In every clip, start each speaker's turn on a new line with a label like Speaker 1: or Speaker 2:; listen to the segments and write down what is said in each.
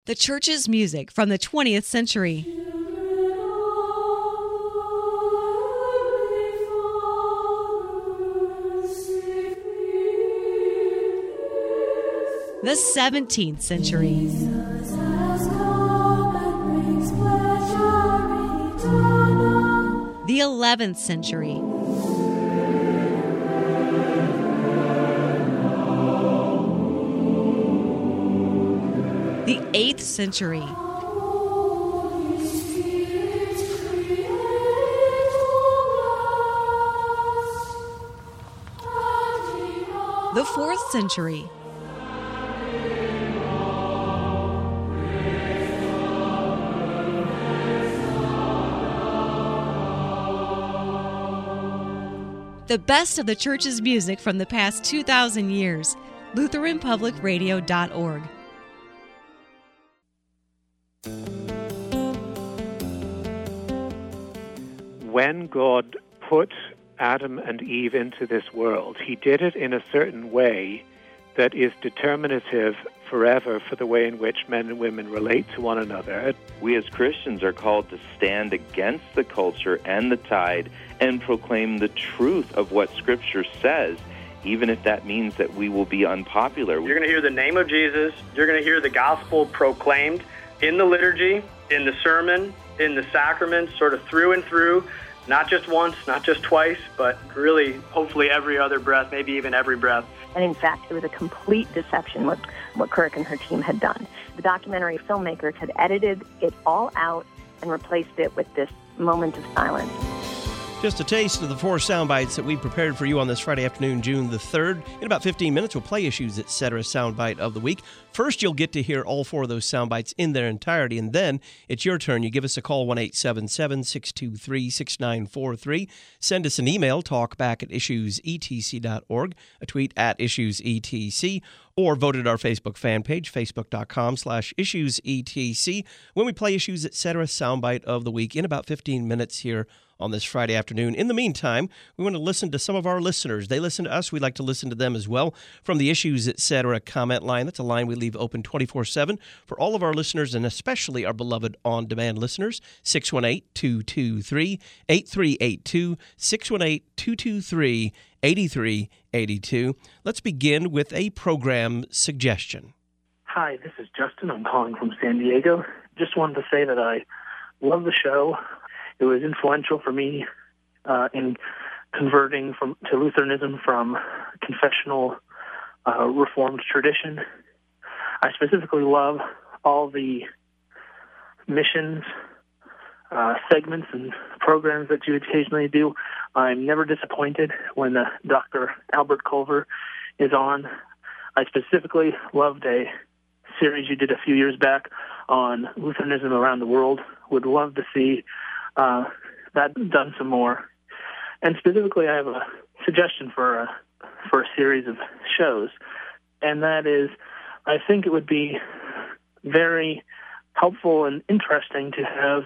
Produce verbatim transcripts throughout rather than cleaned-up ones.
Speaker 1: The church's music from the twentieth century. The seventeenth century. The eleventh century. The eighth century. The fourth century. The best of the church's music from the past two thousand years. Lutheran Public Radio dot org.
Speaker 2: When God put Adam and Eve into this world, he did it in a certain way that is determinative forever for the way in which men and women relate to one another.
Speaker 3: We as Christians are called to stand against the culture and the tide and proclaim the truth of what Scripture says, even if that means that we will be unpopular.
Speaker 4: You're going to hear the name of Jesus. You're going to hear the gospel proclaimed in the liturgy, in the sermon, in the sacraments, sort of through and through, not just once, not just twice, but really, hopefully every other breath, maybe even every breath.
Speaker 5: And in fact, it was a complete deception what, what Kirk and her team had done. The documentary filmmakers had edited it all out and replaced it with this moment of silence.
Speaker 6: Just a taste of the four sound bites that we prepared for you on this Friday afternoon, June the third. In about fifteen minutes, we'll play Issues, et cetera soundbite of the week. First, you'll get to hear all four of those sound bites in their entirety, and then it's your turn. You give us a call, one eight seven seven, six two three, six nine four three. Send us an email, talkback at issues e t c dot org, a tweet at issues e t c, or vote at our Facebook fan page, facebook.com slash issuesetc, when we play Issues, et cetera soundbite of the week in about fifteen minutes here on this Friday afternoon. In the meantime, we want to listen to some of our listeners. They listen to us. We like to listen to them as well from the Issues, et cetera comment line. That's a line we leave open twenty-four seven for all of our listeners, and especially our beloved on-demand listeners. six one eight, two two three, eight three eight two, six one eight, two two three, eight three eight two. Let's begin with a program suggestion.
Speaker 7: Hi, this is Justin. I'm calling from San Diego. Just wanted to say that I love the show. It was influential for me uh, in converting from to Lutheranism from confessional uh, Reformed tradition. I specifically love all the missions uh, segments and programs that you occasionally do. I'm never disappointed when uh, Doctor Albert Culver is on. I specifically loved a series you did a few years back on Lutheranism around the world. Would love to see Uh, that done some more. And specifically, I have a suggestion for a, for a series of shows, and that is, I think it would be very helpful and interesting to have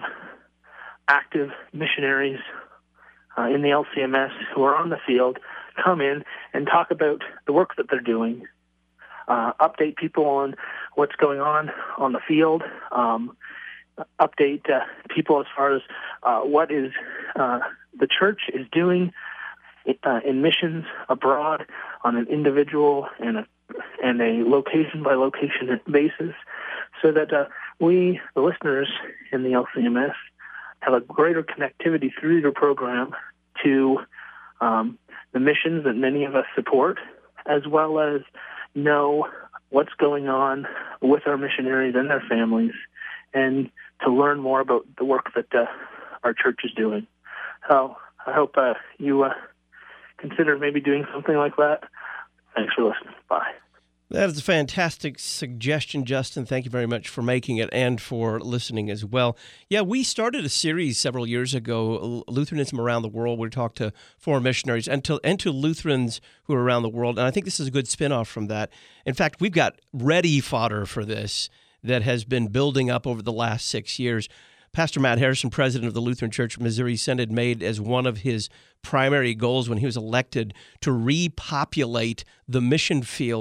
Speaker 7: active missionaries uh, in the L C M S who are on the field come in and talk about the work that they're doing, uh, update people on what's going on on the field, um, update uh, people as far as uh, what is uh, the church is doing uh, in missions abroad on an individual and a and a location by location basis, so that uh, we, the listeners in the L C M S, have a greater connectivity through your program to um, the missions that many of us support, as well as know what's going on with our missionaries and their families, and to learn more about the work that uh, our church is doing. So I hope uh, you uh, consider maybe doing something like that. Thanks for listening. Bye.
Speaker 6: That is a fantastic suggestion, Justin. Thank you very much for making it and for listening as well. Yeah, we started a series several years ago, Lutheranism Around the World, where we talked to foreign missionaries and to, and to Lutherans who are around the world. And I think this is a good spinoff from that. In fact, we've got ready fodder for this that has been building up over the last six years. Pastor Matt Harrison, president of the Lutheran Church of Missouri Synod, made as one of his primary goals when he was elected to repopulate the mission field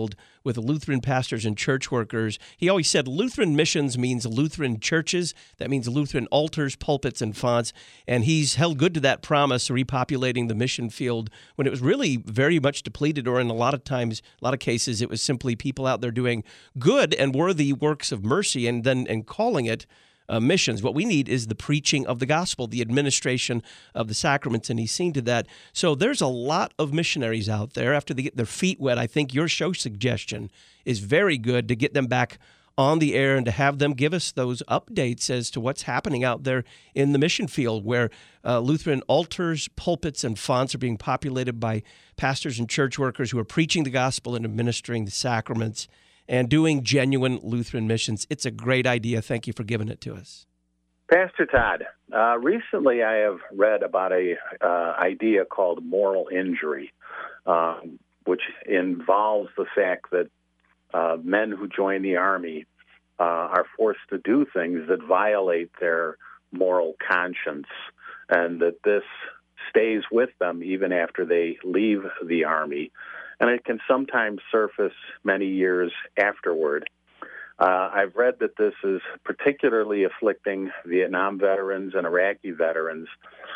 Speaker 6: with Lutheran pastors and church workers. He always said Lutheran missions means Lutheran churches. That means Lutheran altars, pulpits, and fonts. And he's held good to that promise, repopulating the mission field when it was really very much depleted, or in a lot of times, a lot of cases, it was simply people out there doing good and worthy works of mercy and then and calling it Uh, missions. What we need is the preaching of the gospel, the administration of the sacraments, and he's seen to that. So there's a lot of missionaries out there. After they get their feet wet, I think your show suggestion is very good to get them back on the air and to have them give us those updates as to what's happening out there in the mission field, where uh, Lutheran altars, pulpits, and fonts are being populated by pastors and church workers who are preaching the gospel and administering the sacraments and doing genuine Lutheran missions. It's a great idea. Thank you for giving it to us.
Speaker 8: Pastor Todd, uh, recently I have read about a uh, idea called moral injury, um, which involves the fact that uh, men who join the Army uh, are forced to do things that violate their moral conscience, and that this stays with them even after they leave the Army. And it can sometimes surface many years afterward. Uh, I've read that this is particularly afflicting Vietnam veterans and Iraqi veterans.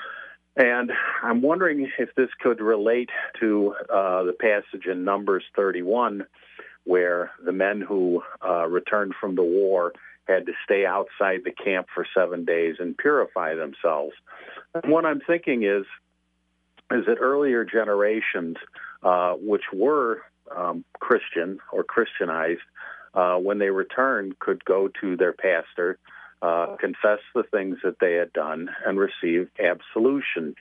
Speaker 8: And I'm wondering if this could relate to uh, the passage in Numbers thirty-one, where the men who uh, returned from the war had to stay outside the camp for seven days and purify themselves. And what I'm thinking is, is that earlier generations, uh, which were um, Christian or Christianized, uh, when they returned, could go to their pastor, uh, confess the things that they had done, and receive absolution,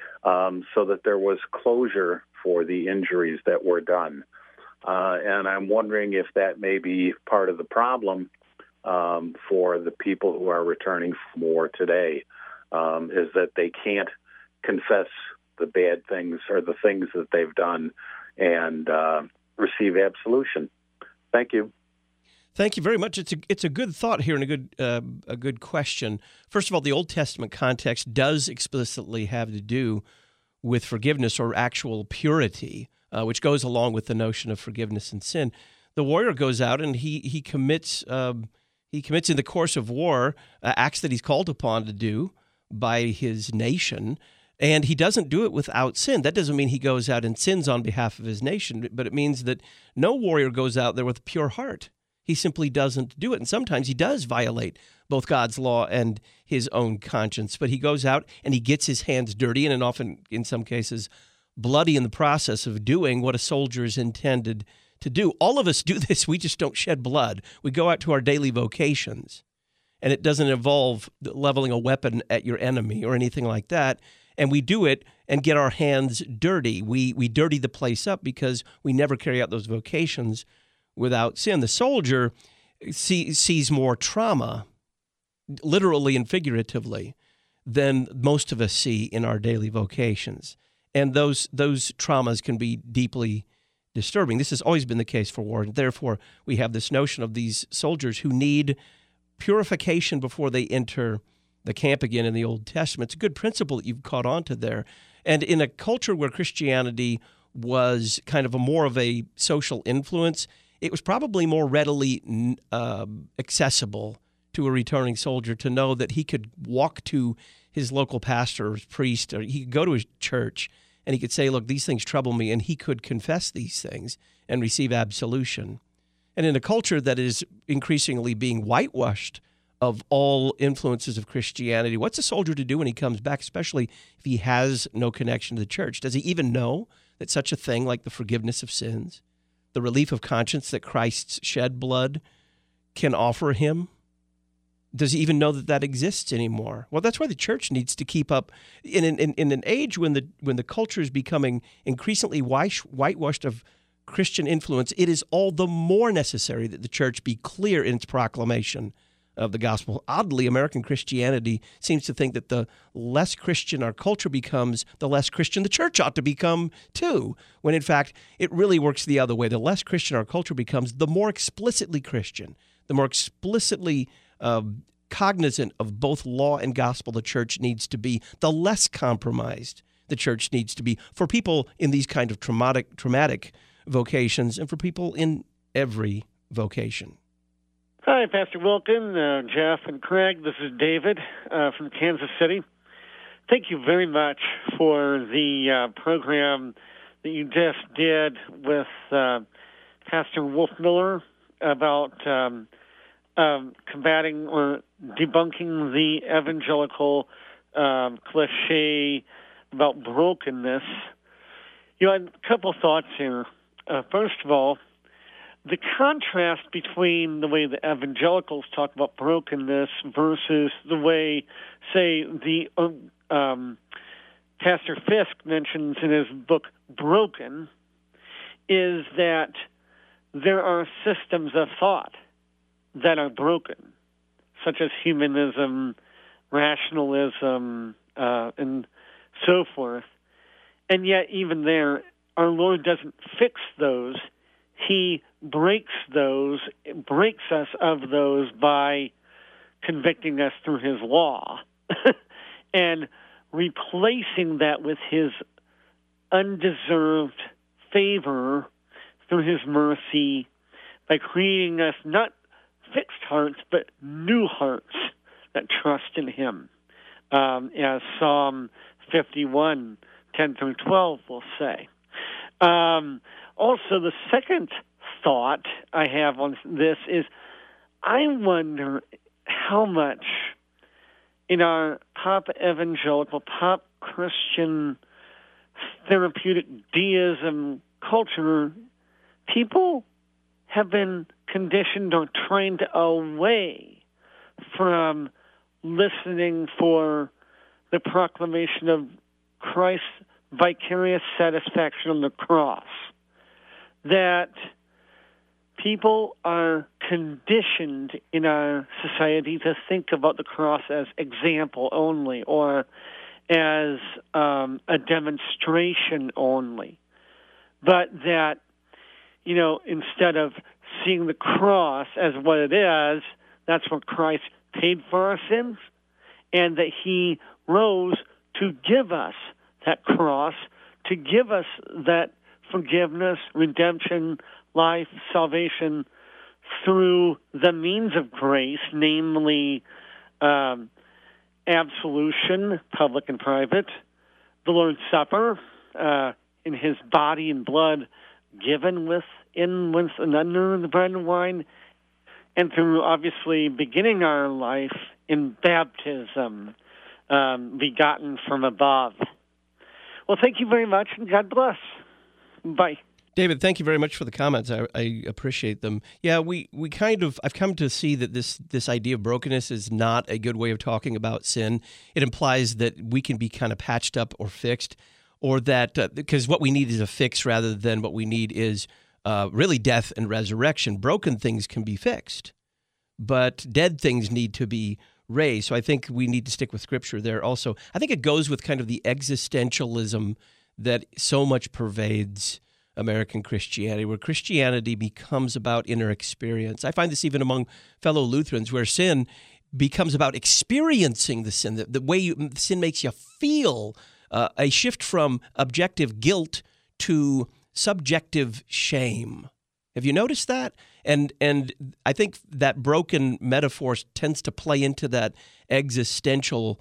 Speaker 8: um, so that there was closure for the injuries that were done. Uh, and I'm wondering if that may be part of the problem um, for the people who are returning from war today, um, is that they can't confess the bad things or the things that they've done and uh, receive absolution. Thank you.
Speaker 6: Thank you very much. It's a it's a good thought here and a good uh, a good question. First of all, the Old Testament context does explicitly have to do with forgiveness or actual purity, uh, which goes along with the notion of forgiveness and sin. The warrior goes out and he he commits um, he commits in the course of war uh, acts that he's called upon to do by his nation. And he doesn't do it without sin. That doesn't mean he goes out and sins on behalf of his nation, but it means that no warrior goes out there with a pure heart. He simply doesn't do it. And sometimes he does violate both God's law and his own conscience. But he goes out and he gets his hands dirty and often, in some cases, bloody in the process of doing what a soldier is intended to do. All of us do this. We just don't shed blood. We go out to our daily vocations, and it doesn't involve leveling a weapon at your enemy or anything like that. And we do it and get our hands dirty. We we dirty the place up because we never carry out those vocations without sin. The soldier see, sees more trauma, literally and figuratively, than most of us see in our daily vocations. And those those traumas can be deeply disturbing. This has always been the case for war. And therefore, we have this notion of these soldiers who need purification before they enter the camp again in the Old Testament. It's a good principle that you've caught on to there. And in a culture where Christianity was kind of a more of a social influence, it was probably more readily uh, accessible to a returning soldier to know that he could walk to his local pastor or priest, or he could go to his church and he could say, look, these things trouble me, and he could confess these things and receive absolution. And in a culture that is increasingly being whitewashed of all influences of Christianity, what's a soldier to do when he comes back, especially if he has no connection to the church? Does he even know that such a thing like the forgiveness of sins, the relief of conscience that Christ's shed blood can offer him? Does he even know that that exists anymore? Well, that's why the church needs to keep up. In an, in, in an age when the when the culture is becoming increasingly whitewashed of Christian influence, it is all the more necessary that the church be clear in its proclamation of the gospel. Oddly, American Christianity seems to think that the less Christian our culture becomes, the less Christian the church ought to become too, when in fact it really works the other way. The less Christian our culture becomes, the more explicitly Christian, the more explicitly uh, cognizant of both law and gospel the church needs to be, the less compromised the church needs to be for people in these kind of traumatic, traumatic vocations and for people in every vocation.
Speaker 9: Hi, Pastor Wilken, uh, Jeff, and Craig. This is David uh, from Kansas City. Thank you very much for the uh, program that you just did with uh, Pastor Wolfmiller about um, um, combating or debunking the evangelical um, cliche about brokenness. You know, a couple thoughts here. Uh, first of all, the contrast between the way the evangelicals talk about brokenness versus the way, say, the um, Pastor Fisk mentions in his book Broken, is that there are systems of thought that are broken, such as humanism, rationalism, uh, and so forth. And yet, even there, our Lord doesn't fix those. He breaks those, breaks us of those by convicting us through his law and replacing that with his undeserved favor through his mercy by creating us not fixed hearts, but new hearts that trust in him, um, as Psalm fifty-one, ten through twelve will say. Um, also, the second thought I have on this is I wonder how much in our pop evangelical, pop Christian therapeutic deism culture, people have been conditioned or trained away from listening for the proclamation of Christ's vicarious satisfaction on the cross. That people are conditioned in our society to think about the cross as example only or as um, a demonstration only. But that, you know, instead of seeing the cross as what it is, that's what Christ paid for our sins, and that he rose to give us that cross, to give us that forgiveness, redemption, life, salvation through the means of grace, namely um, absolution, public and private, the Lord's Supper, uh, in his body and blood given within with and under the bread and wine, and through obviously beginning our life in baptism, um, begotten from above. Well, thank you very much, and God bless. Bye.
Speaker 6: David, thank you very much for the comments. I, I appreciate them. Yeah, we, we kind of, I've come to see that this, this idea of brokenness is not a good way of talking about sin. It implies that we can be kind of patched up or fixed, or that, uh, because what we need is a fix rather than what we need is uh, really death and resurrection. Broken things can be fixed, but dead things need to be raised. So I think we need to stick with Scripture there also. I think it goes with kind of the existentialism that so much pervades American Christianity, where Christianity becomes about inner experience. I find this even among fellow Lutherans, where sin becomes about experiencing the sin, the, the way you, sin makes you feel, uh, a shift from objective guilt to subjective shame. Have you noticed that? And and I think that broken metaphor tends to play into that existentialism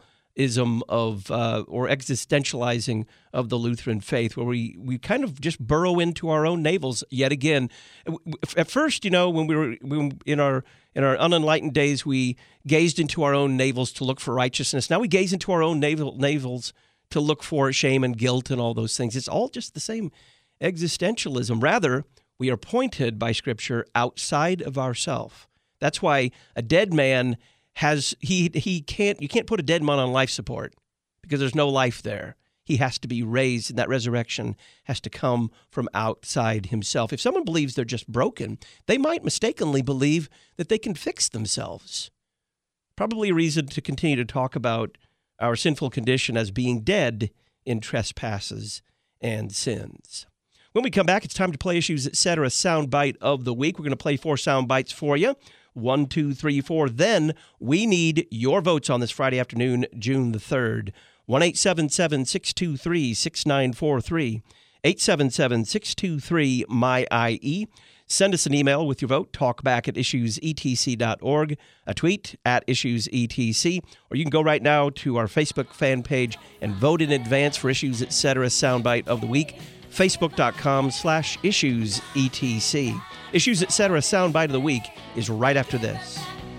Speaker 6: of uh, or existentializing of the Lutheran faith, where we, we kind of just burrow into our own navels yet again. At first, you know, when we were when in our in our unenlightened days, we gazed into our own navels to look for righteousness. Now we gaze into our own navel, navels to look for shame and guilt and all those things. It's all just the same existentialism. Rather, we are pointed by Scripture outside of ourself. That's why a dead man has he he can't you can't put a dead man on life support because there's no life there. He has to be raised, and that resurrection has to come from outside himself. If someone believes they're just broken, they might mistakenly believe that they can fix themselves. Probably a reason to continue to talk about our sinful condition as being dead in trespasses and sins. When we come back, it's time to play Issues, et cetera. Soundbite of the week. We're going to play four sound bites for you. One, two, three, four. Then we need your votes on this Friday afternoon, June the third. one eight seven seven, six two three, six nine four three. eight seven seven, six two three, M Y I E. Send us an email with your vote, talkback at issues e t c dot org, a tweet at issues e t c, or you can go right now to our Facebook fan page and vote in advance for Issues Etc. Soundbite of the Week, facebook.com slash issues etc. Issues Etc. Soundbite of the Week is right after this.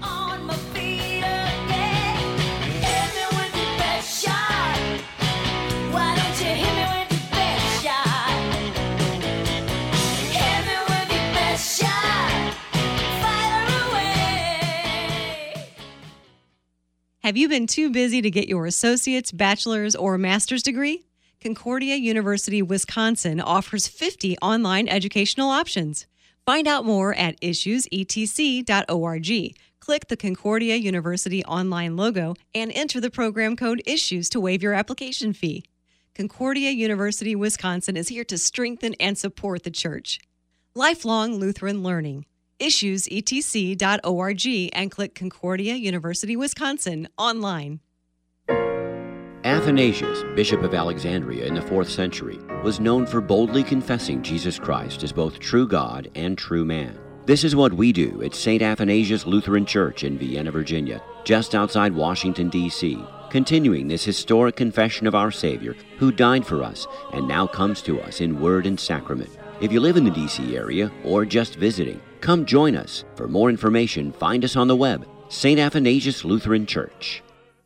Speaker 1: Have you been too busy to get your associate's, bachelor's, or master's degree? Concordia University, Wisconsin offers fifty online educational options. Find out more at issues e t c dot org. Click the Concordia University online logo and enter the program code ISSUES to waive your application fee. Concordia University, Wisconsin is here to strengthen and support the church. Lifelong Lutheran learning. issues e t c dot org and click Concordia University, Wisconsin online.
Speaker 10: Athanasius, Bishop of Alexandria in the fourth century, was known for boldly confessing Jesus Christ as both true God and true man. This is what we do at Saint Athanasius Lutheran Church in Vienna, Virginia, just outside Washington, D C, continuing this historic confession of our Savior, who died for us and now comes to us in word and sacrament. If you live in the D C area or just visiting, come join us. For more information, find us on the web, Saint Athanasius Lutheran Church.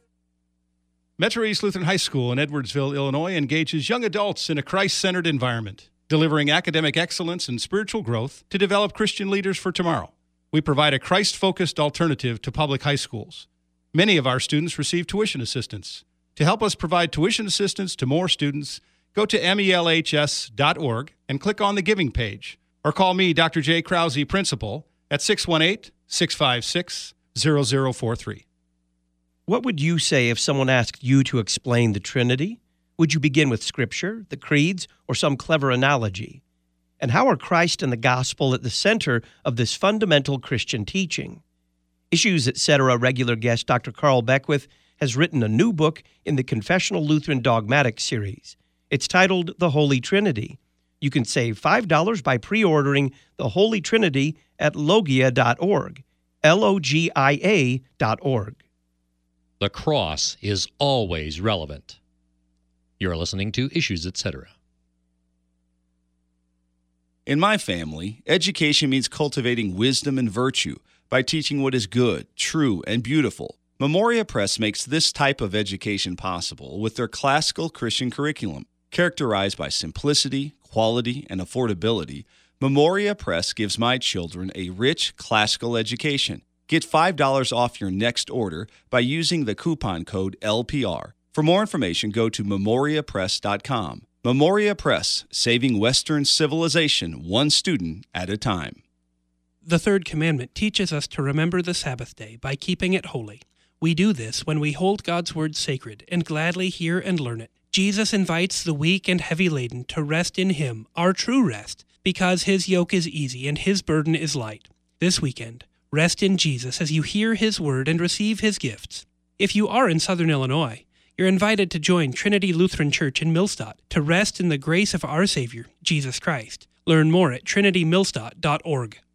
Speaker 11: Metro East Lutheran High School in Edwardsville, Illinois, engages young adults in a Christ-centered environment, delivering academic excellence and spiritual growth to develop Christian leaders for tomorrow. We provide a Christ-focused alternative to public high schools. Many of our students receive tuition assistance. To help us provide tuition assistance to more students, go to M E L H S dot org and click on the Giving page, or call me, Doctor J. Krause, Principal, at six one eight, six five six, zero zero four three.
Speaker 6: What would you say if someone asked you to explain the Trinity? Would you begin with Scripture, the creeds, or some clever analogy? And how are Christ and the gospel at the center of this fundamental Christian teaching? Issues Etc. regular guest Doctor Carl Beckwith has written a new book in the Confessional Lutheran Dogmatic series. It's titled The Holy Trinity. You can save five dollars by pre-ordering The Holy Trinity at logia dot org, L O G I A dot org.
Speaker 12: The cross is always relevant. You're listening to Issues Etc.
Speaker 13: In my family, education means cultivating wisdom and virtue by teaching what is good, true, and beautiful. Memoria Press makes this type of education possible with their classical Christian curriculum. Characterized by simplicity, quality, and affordability, Memoria Press gives my children a rich classical education. Get five dollars off your next order by using the coupon code L P R. For more information, go to memoria press dot com. Memoria Press, saving Western civilization one student at a time.
Speaker 14: The third commandment teaches us to remember the Sabbath day by keeping it holy. We do this when we hold God's word sacred and gladly hear and learn it. Jesus invites the weak and heavy laden to rest in Him, our true rest, because His yoke is easy and His burden is light. This weekend, rest in Jesus as you hear His word and receive His gifts. If you are in Southern Illinois, you're invited to join Trinity Lutheran Church in Millstadt to rest in the grace of our Savior, Jesus Christ. Learn more at trinity millstadt dot org.